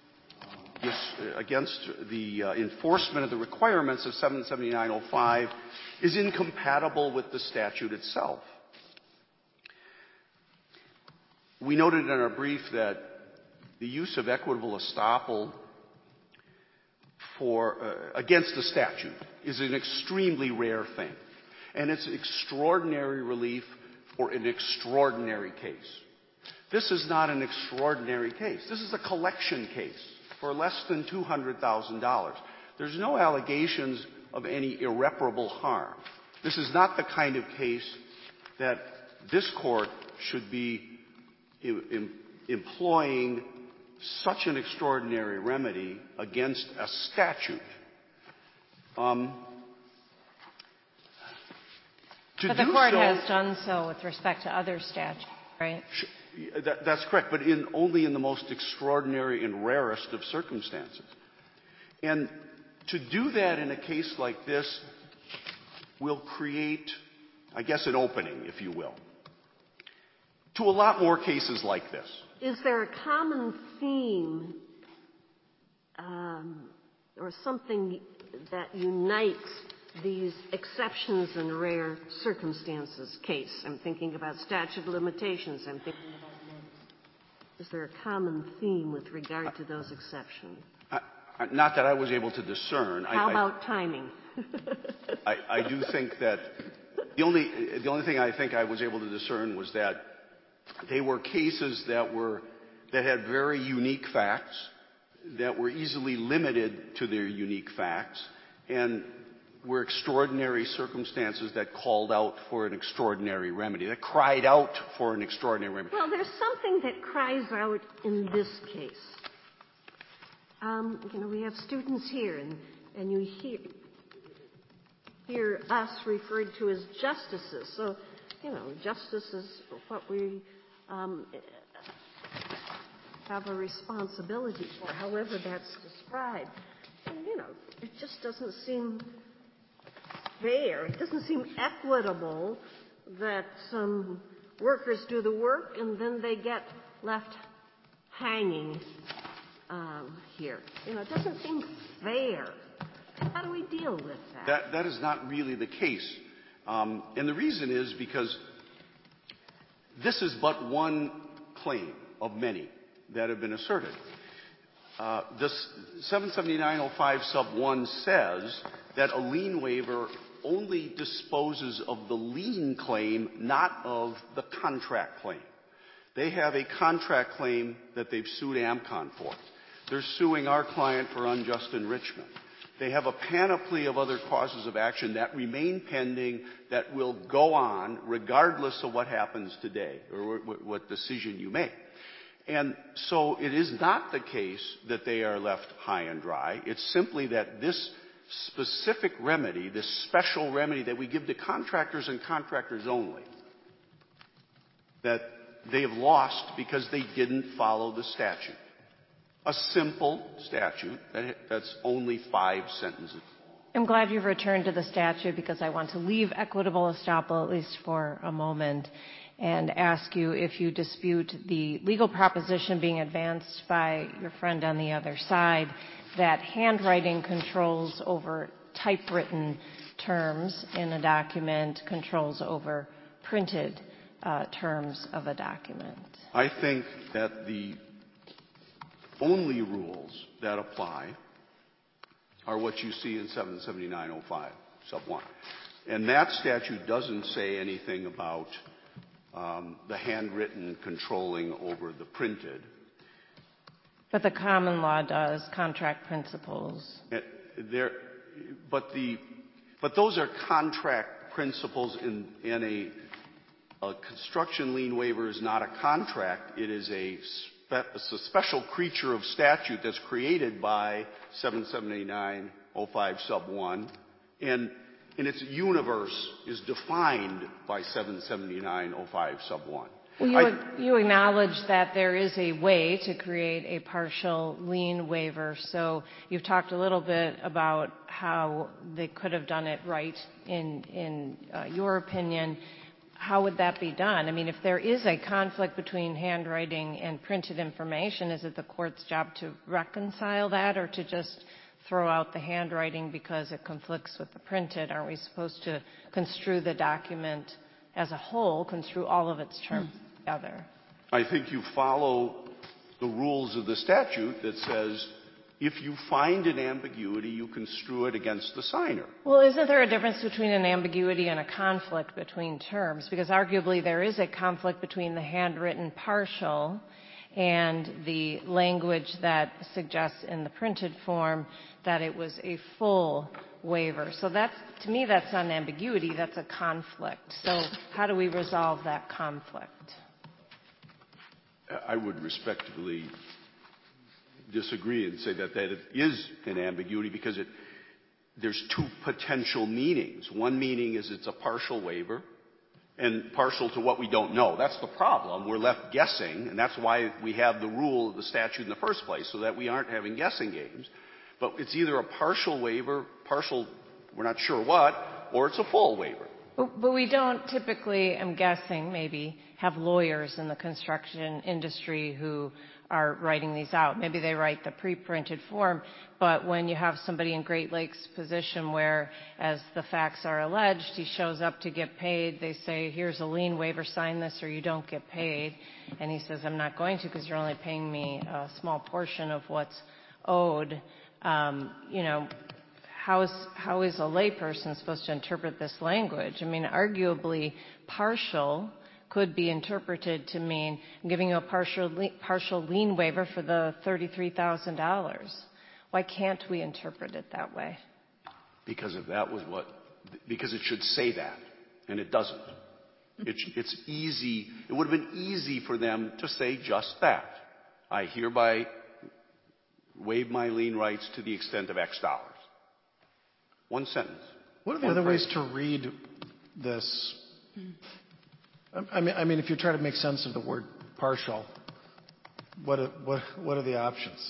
the enforcement of the requirements of 77905 is incompatible with the statute itself. We noted in our brief that the use of equitable estoppel against the statute is an extremely rare thing. And it's extraordinary relief for an extraordinary case. This is not an extraordinary case. This is a collection case for less than $200,000. There's no allegations of any irreparable harm. This is not the kind of case that this court should be employing such an extraordinary remedy against a statute. But the court has done so with respect to other statutes, right? That's correct, but only in the most extraordinary and rarest of circumstances. And to do that in a case like this will create, I guess, an opening, if you will, to a lot more cases like this. Is there a common theme or something that unites these exceptions and rare circumstances case? I'm thinking about statute of limitations. I'm thinking about notice. Is there a common theme with regard to those exceptions? Not that I was able to discern. How about timing? I do think that the only thing I think I was able to discern was that they were cases that had very unique facts, that were easily limited to their unique facts, and were extraordinary circumstances that called out for an extraordinary remedy, that cried out for an extraordinary remedy. Well, there's something that cries out in this case. We have students here, and you hear us referred to as justices. So, justice is what we have a responsibility for, however that's described. And, it just doesn't seem fair. It doesn't seem equitable that some workers do the work and then they get left hanging here. It doesn't seem fair. How do we deal with that? That is not really the case. And the reason is because this is but one claim of many that have been asserted. This 77905 sub 1 says that a lien waiver only disposes of the lien claim, not of the contract claim. They have a contract claim that they've sued AMCON for. They're suing our client for unjust enrichment. They have a panoply of other causes of action that remain pending that will go on regardless of what happens today or what decision you make. And so it is not the case that they are left high and dry. It's simply that this specific remedy, this special remedy that we give to contractors and contractors only, that they have lost because they didn't follow the statute. A simple statute that's only 5 sentences. I'm glad you've returned to the statute because I want to leave equitable estoppel at least for a moment and ask you if you dispute the legal proposition being advanced by your friend on the other side that handwriting controls over typewritten terms in a document, controls over printed terms of a document. I think that the only rules that apply are what you see in 77905 sub 1. And that statute doesn't say anything about the handwritten controlling over the printed. But the common law does, contract principles. But those are contract principles in a construction lien waiver is not a contract. It is a special creature of statute that's created by 77905 sub 1. And its universe is defined by 77905 sub 1. Well, you acknowledge that there is a way to create a partial lien waiver. So you've talked a little bit about how they could have done it right in your opinion. How would that be done? I mean, if there is a conflict between handwriting and printed information, is it the court's job to reconcile that or to just throw out the handwriting because it conflicts with the printed? Aren't we supposed to construe the document as a whole, construe all of its terms together? I think you follow the rules of the statute that says if you find an ambiguity, you construe it against the signer. Well, isn't there a difference between an ambiguity and a conflict between terms? Because arguably there is a conflict between the handwritten partial and the language that suggests in the printed form that it was a full waiver. So that's, to me, that's not an ambiguity, that's a conflict. So how do we resolve that conflict? I would respectfully disagree and say that it is an ambiguity because there's 2 potential meanings. One meaning is it's a partial waiver and partial to what we don't know. That's the problem. We're left guessing, and that's why we have the rule of the statute in the first place, so that we aren't having guessing games. But it's either a partial waiver, partial, we're not sure what, or it's a full waiver. But we don't typically, I'm guessing, maybe, have lawyers in the construction industry who are writing these out. Maybe they write the pre-printed form, but when you have somebody in Great Lakes' position where, as the facts are alleged, he shows up to get paid, they say, here's a lien waiver, sign this or you don't get paid. And he says, I'm not going to because you're only paying me a small portion of what's owed. How is a layperson supposed to interpret this language? I mean, arguably, partial could be interpreted to mean I'm giving you a partial lien waiver for the $33,000. Why can't we interpret it that way? Because if that was because it should say that, and it doesn't. It's easy. It would have been easy for them to say just that. I hereby waive my lien rights to the extent of X dollars. One sentence. What are the other ways to read this? I mean, if you try to make sense of the word partial, what are the options?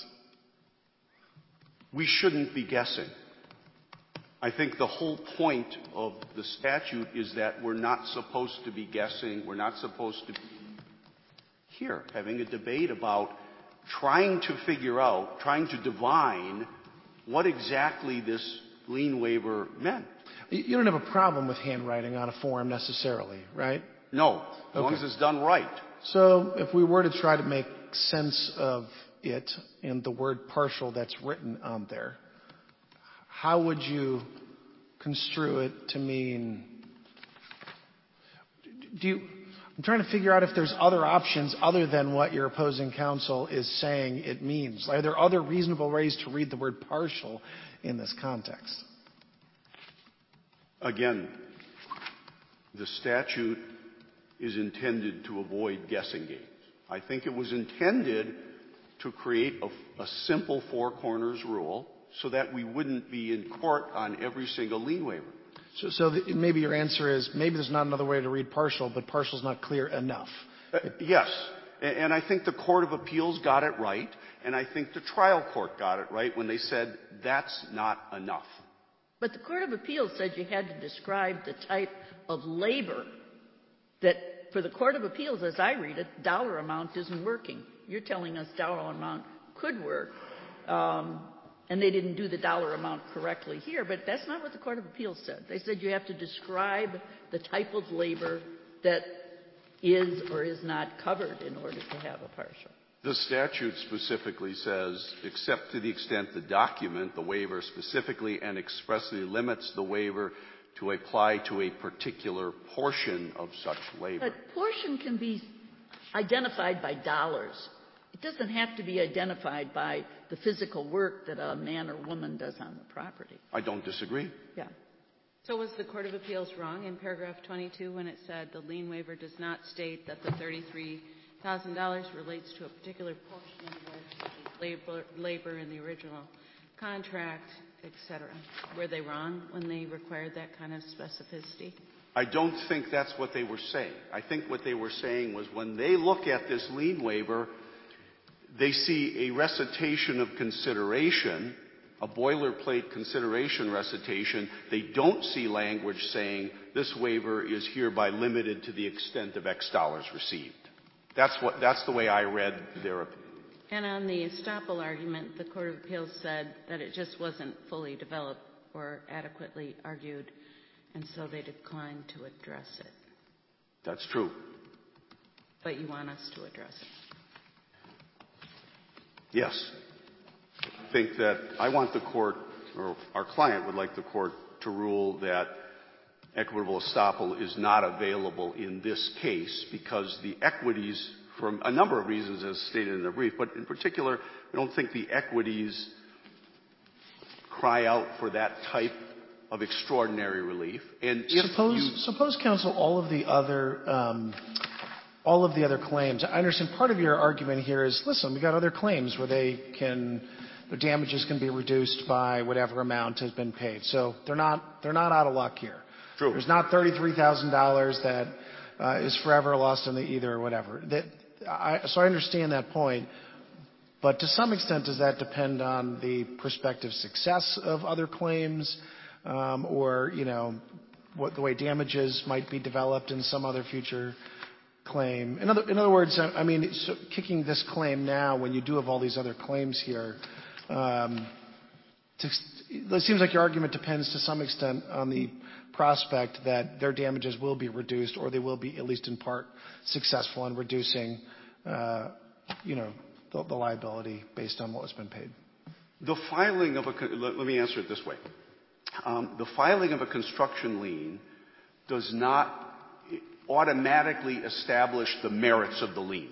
We shouldn't be guessing. I think the whole point of the statute is that we're not supposed to be guessing. We're not supposed to be here having a debate about trying to figure out, trying to divine what exactly this lien waiver meant. You don't have a problem with handwriting on a form necessarily, right? No, as long as it's done right. So if we were to try to make sense of it and the word partial that's written on there, how would you construe it to mean? I'm trying to figure out if there's other options other than what your opposing counsel is saying it means. Are there other reasonable ways to read the word partial in this context? Again, the statute is intended to avoid guessing games. I think it was intended to create a simple four corners rule so that we wouldn't be in court on every single lien waiver. So maybe your answer is maybe there's not another way to read partial, but partial is not clear enough. Yes. And I think the Court of Appeals got it right, and I think the trial court got it right when they said that's not enough. But the Court of Appeals said you had to describe the type of labor that, for the Court of Appeals, as I read it, dollar amount isn't working. You're telling us dollar amount could work, and they didn't do the dollar amount correctly here, but that's not what the Court of Appeals said. They said you have to describe the type of labor that is or is not covered in order to have a partial. The statute specifically says, except to the extent the document, the waiver specifically and expressly limits the waiver to apply to a particular portion of such labor. But portion can be identified by dollars. It doesn't have to be identified by the physical work that a man or woman does on the property. I don't disagree. Yeah. So was the Court of Appeals wrong in paragraph 22 when it said the lien waiver does not state that the $33,000 relates to a particular portion of the work, such as labor in the original contract, etc.? Were they wrong when they required that kind of specificity? I don't think that's what they were saying. I think what they were saying was when they look at this lien waiver, they see a recitation of consideration, a boilerplate consideration recitation. They don't see language saying this waiver is hereby limited to the extent of X dollars received. That's the way I read their opinion. And on the estoppel argument, the Court of Appeals said that it just wasn't fully developed or adequately argued, and so they declined to address it. That's true. But you want us to address it? Yes. I think that I want the court, or our client would like the court to rule that equitable estoppel is not available in this case because the equities, for a number of reasons as stated in the brief, but in particular, I don't think the equities cry out for that type of extraordinary relief. And if suppose, counsel, all of the other claims. I understand part of your argument here is, listen, we got other claims where their damages can be reduced by whatever amount has been paid. So they're not out of luck here. True. There's not $33,000 that is forever lost in the ether or whatever. So I understand that point. But to some extent, does that depend on the prospective success of other claims, or what the way damages might be developed in some other future claim? In other words, I mean, so kicking this claim now when you do have all these other claims here, it seems like your argument depends to some extent on the prospect that their damages will be reduced, or they will be at least in part successful in reducing, the liability based on what has been paid. The filing of let me answer it this way. The filing of a construction lien does not automatically establish the merits of the lien.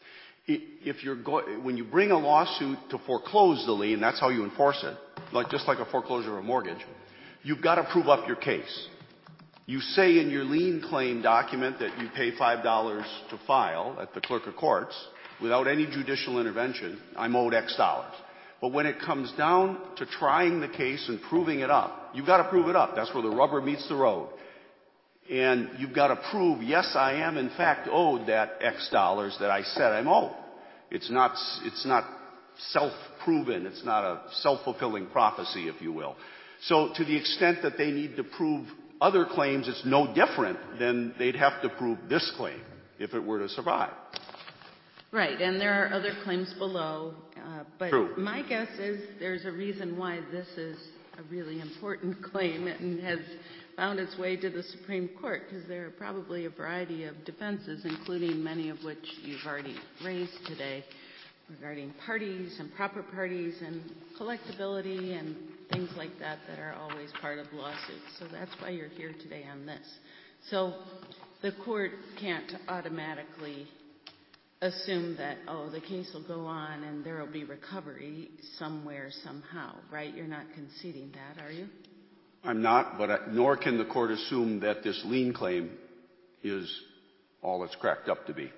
When you bring a lawsuit to foreclose the lien, that's how you enforce it, just like a foreclosure of a mortgage, you've got to prove up your case. You say in your lien claim document that you pay $5 to file at the clerk of courts without any judicial intervention. I'm owed X dollars. But when it comes down to trying the case and proving it up, you've got to prove it up. That's where the rubber meets the road. And you've got to prove, yes, I am in fact owed that X dollars that I said I'm owed. It's not self-proven. It's not a self-fulfilling prophecy, if you will. So to the extent that they need to prove other claims, it's no different than they'd have to prove this claim if it were to survive. Right, and there are other claims below, but True. my guess is there's a reason why this is a really important claim and has found its way to the Supreme Court, because there are probably a variety of defenses, including many of which you've already raised today, regarding parties and proper parties and collectability and things like that that are always part of lawsuits. So that's why you're here today on this. So the court can't automatically assume that, oh, the case will go on and there will be recovery somewhere, somehow, right? You're not conceding that, are you? I'm not, but nor can the court assume that this lien claim is all it's cracked up to be.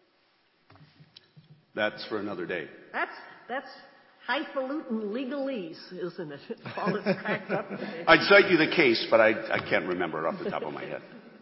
That's for another day. That's highfalutin legalese, isn't it? All it's cracked up to be. I'd cite you the case, but I can't remember it off the top of my head.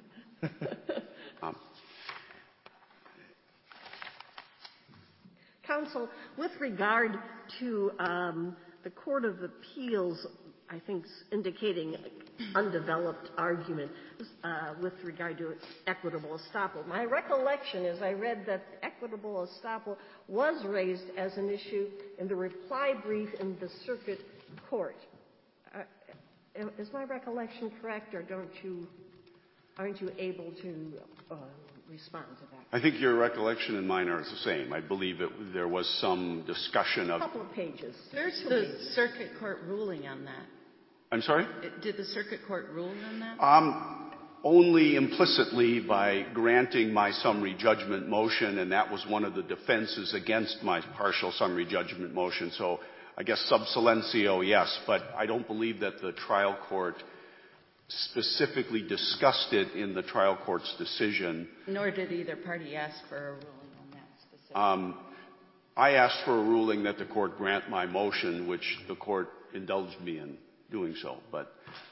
Counsel, with regard to the Court of Appeals, I think indicating undeveloped argument with regard to equitable estoppel. My recollection is I read that equitable estoppel was raised as an issue in the reply brief in the circuit court. Is my recollection correct, or aren't you able to respond to that? I think your recollection and mine are the same. I believe there was some discussion of... A couple of pages. There's the circuit court ruling on that. I'm sorry? Did the circuit court rule on that? Only implicitly by granting my summary judgment motion, and that was one of the defenses against my partial summary judgment motion. So I guess sub silencio, yes, but I don't believe that the trial court specifically discussed it in the trial court's decision. Nor did either party ask for a ruling on that specifically. I asked for a ruling that the court grant my motion, which the court indulged me in doing so. But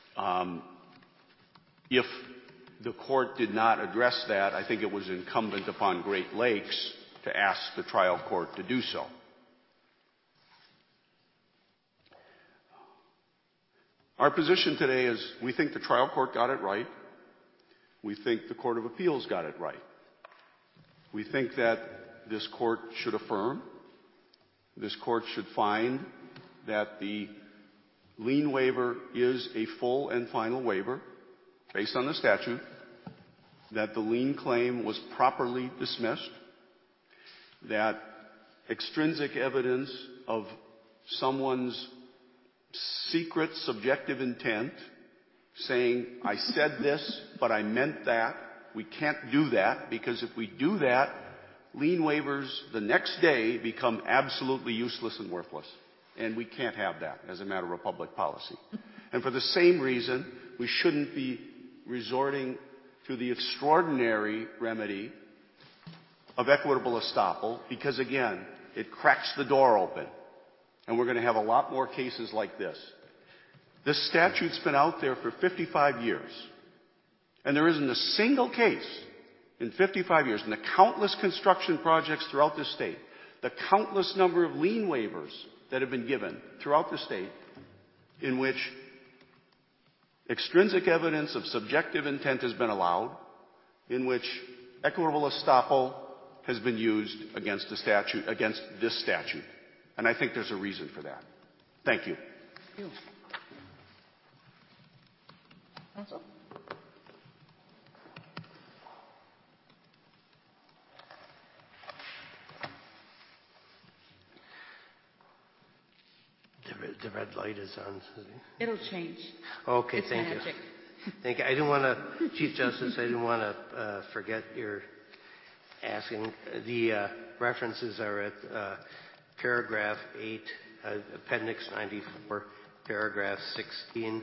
if the court did not address that, I think it was incumbent upon Great Lakes to ask the trial court to do so. Our position today is we think the trial court got it right. We think the Court of Appeals got it right. We think that this court should affirm. This court should find that the lien waiver is a full and final waiver based on the statute, that the lien claim was properly dismissed, that extrinsic evidence of someone's secret subjective intent, saying, I said this, but I meant that. We can't do that, because if we do that, lien waivers the next day become absolutely useless and worthless. And we can't have that as a matter of public policy. And for the same reason, we shouldn't be resorting to the extraordinary remedy of equitable estoppel, because again, it cracks the door open. And we're going to have a lot more cases like this. This statute's been out there for 55 years. And there isn't a single case in 55 years, in the countless construction projects throughout the state, the countless number of lien waivers that have been given throughout the state, in which extrinsic evidence of subjective intent has been allowed, in which equitable estoppel has been used against the statute, against this statute. And I think there's a reason for that. Thank you. Thank you. Counsel? The red light is on. It'll change. Okay, it's thank magic. you. Thank you. I didn't want to, Chief Justice, I didn't want to forget your asking. The references are at paragraph 8, appendix 94, paragraph 16,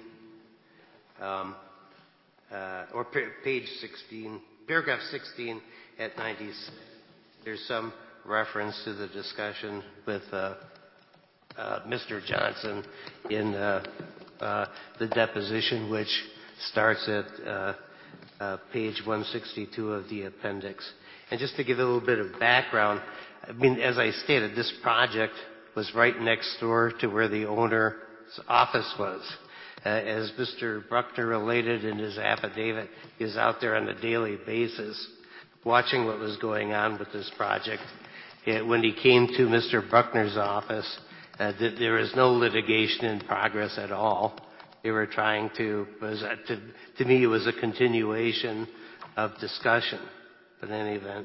or page 16, paragraph 16 at 96. There's some reference to the discussion with Mr. Johnson in the deposition, which starts at page 162 of the appendix. And just to give a little bit of background, I mean, as I stated, this project was right next door to where the owner's office was. As Mr. Bruckner related in his affidavit, he was out there on a daily basis watching what was going on with this project. When he came to Mr. Bruckner's office, there was no litigation in progress at all. They were trying to me, it was a continuation of discussion. But in any event,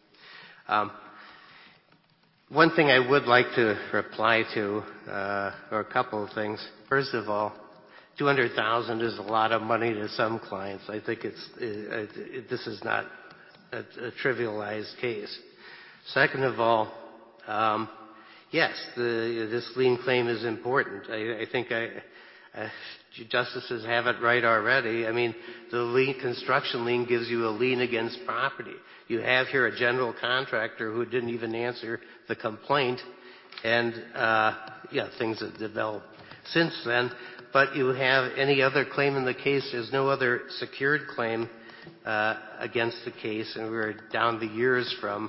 one thing I would like to reply to, or a couple of things. First of all, $200,000 is a lot of money to some clients. I think this is not a trivialized case. Second of all, yes, this lien claim is important. I think justices have it right already. I mean, the construction lien gives you a lien against property. You have here a general contractor who didn't even answer the complaint, and things have developed since then. But you have any other claim in the case. There's no other secured claim against the case, and we're down the years from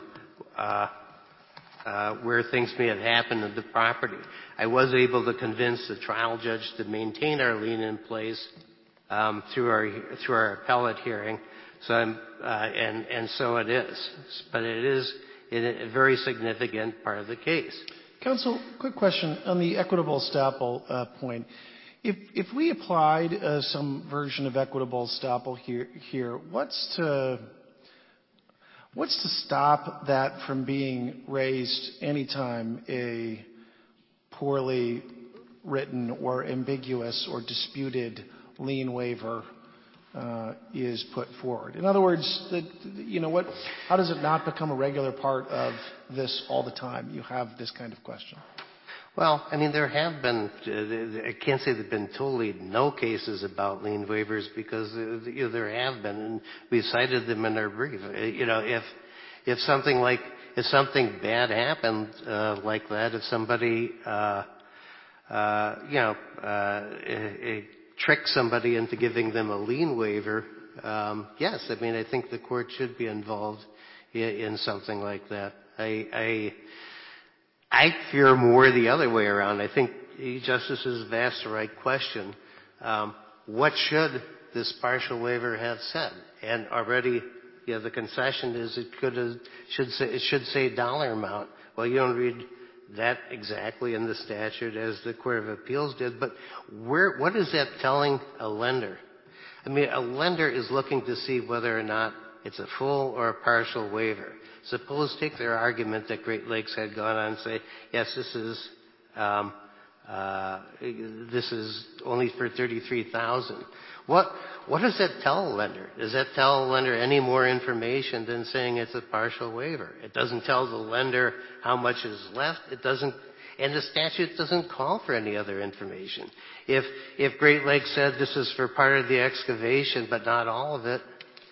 where things may have happened in the property. I was able to convince the trial judge to maintain our lien in place through our appellate hearing. So so it is, but it is a very significant part of the case. Counsel, quick question on the equitable estoppel point. If we applied some version of equitable estoppel here, what's to stop that from being raised anytime a poorly written or ambiguous or disputed lien waiver is put forward? In other words, how does it not become a regular part of this all the time? You have this kind of question. Well, I mean, there have been, I can't say there have been totally no cases about lien waivers, because there have been, and we cited them in our brief. If something bad happened like that, if somebody tricks somebody into giving them a lien waiver, yes, I mean, I think the court should be involved in something like that. I fear more the other way around. I think Justice has asked the right question. What should this partial waiver have said? And already, the concession is it should say dollar amount. Well, you don't read that exactly in the statute as the Court of Appeals did, but what is that telling a lender? I mean, a lender is looking to see whether or not it's a full or a partial waiver. Suppose, take their argument that Great Lakes had gone on and say, yes, this is only for $33,000. What does that tell a lender? Does that tell a lender any more information than saying it's a partial waiver? It doesn't tell the lender how much is left. It doesn't, and the statute doesn't call for any other information. If Great Lakes said this is for part of the excavation but not all of it,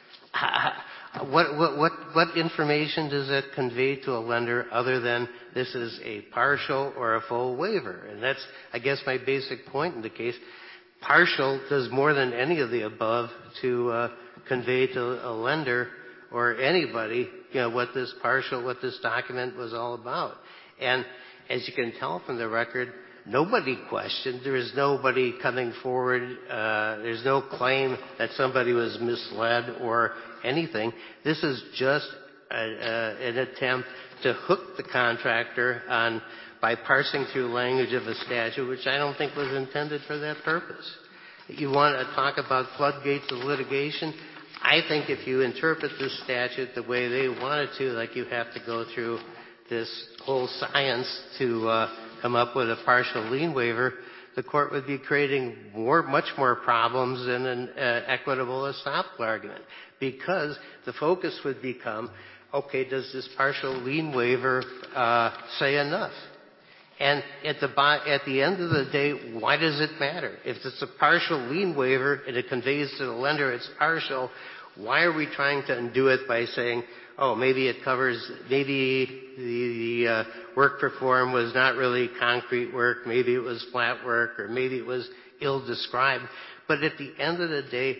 what information does it convey to a lender other than this is a partial or a full waiver? And that's, I guess, my basic point in the case. Partial does more than any of the above to convey to a lender or anybody, what this document was all about. And as you can tell from the record, nobody questioned. There is nobody coming forward. There's no claim that somebody was misled or anything. This is just an attempt to hook the contractor by parsing through language of a statute, which I don't think was intended for that purpose. You want to talk about floodgates of litigation? I think if you interpret this statute the way they wanted to, like you have to go through this whole science to come up with a partial lien waiver, the court would be creating much more problems than an equitable estoppel argument, because the focus would become, okay, does this partial lien waiver say enough? And at the end of the day, why does it matter? If it's a partial lien waiver and it conveys to the lender it's partial, why are we trying to undo it by saying, oh, maybe it covers, maybe the work performed was not really concrete work, maybe it was flat work, or maybe it was ill-described. But at the end of the day,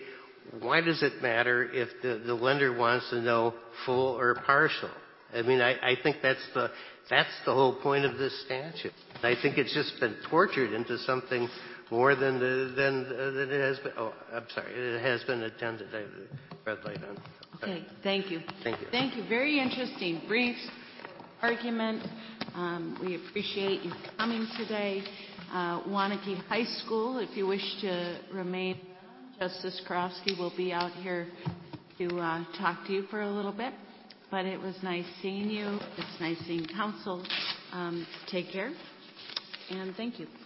why does it matter if the lender wants to know full or partial? I mean, I think that's the whole point of this statute. I think it's just been tortured into something more than it has been. Oh, I'm sorry. It has been attended. I have the red light on. Okay, thank you. Thank you. Thank you. Very interesting brief argument. We appreciate you coming today. Waunakee High School, if you wish to remain, Justice Karofsky will be out here to talk to you for a little bit. But it was nice seeing you. It's nice seeing council. Take care, and thank you.